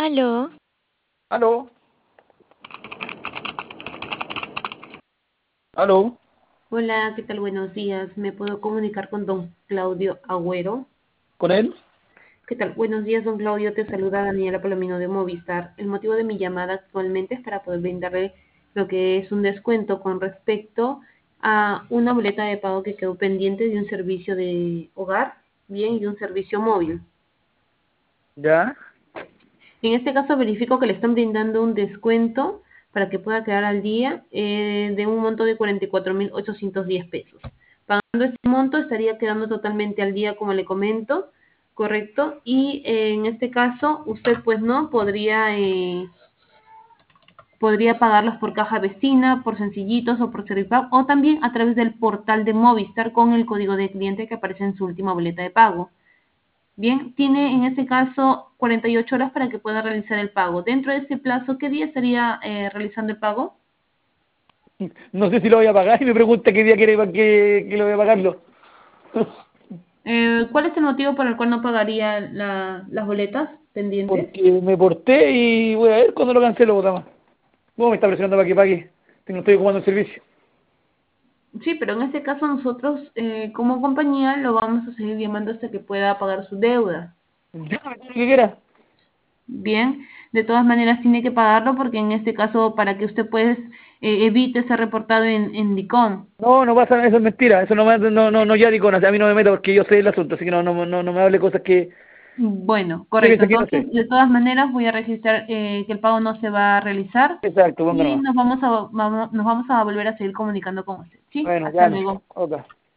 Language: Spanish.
Aló, Aló, aló, Hola, ¿qué tal? Buenos días. ¿Me puedo comunicar con don Claudio Agüero? ¿con él? ¿Qué tal? Buenos días, don Claudio. Te saluda Daniela Palomino de Movistar. El motivo de mi llamada actualmente es para poder brindarle lo que es un descuento con respecto a una boleta de pago que quedó pendiente de un servicio de hogar, bien, y un servicio móvil. ¿Ya? En este caso verifico que le están brindando un descuento para que pueda quedar al día de un monto de 44.810 pesos. Pagando este monto estaría quedando totalmente al día, como le comento, correcto. Y en este caso usted pues no podría pagarlos por caja vecina, por sencillitos o por Servipago o también a través del portal de Movistar con el código de cliente que aparece en su última boleta de pago. Bien, tiene en este caso 48 horas para que pueda realizar el pago. Dentro de este plazo, ¿qué día estaría realizando el pago? No sé si lo voy a pagar y me pregunta qué día quiere que lo voy a pagarlo. ¿Cuál es el motivo por el cual no pagaría las boletas pendientes? Porque me porté y voy a ver cuándo lo cancelo, botama. ¿Cómo me está presionando para que pague? Que no estoy ocupando el servicio. Sí, pero en este caso nosotros como compañía lo vamos a seguir llamando hasta que pueda pagar su deuda. Llámame todo lo que quiera. Bien, de todas maneras tiene que pagarlo porque en este caso para que usted pues evite ser reportado en DICOM. No, no pasa nada, eso es mentira. Eso no ya digo, a mí no me meta porque yo sé el asunto, así que no me hable cosas que Bueno, usted correcto. piensa que no Entonces, sé. de todas maneras, voy a registrar que el pago no se va a realizar Exacto, ponga y nomás. nos vamos a volver a seguir comunicando con usted. ¿Sí? Bueno, Hasta llame. luego. Ok.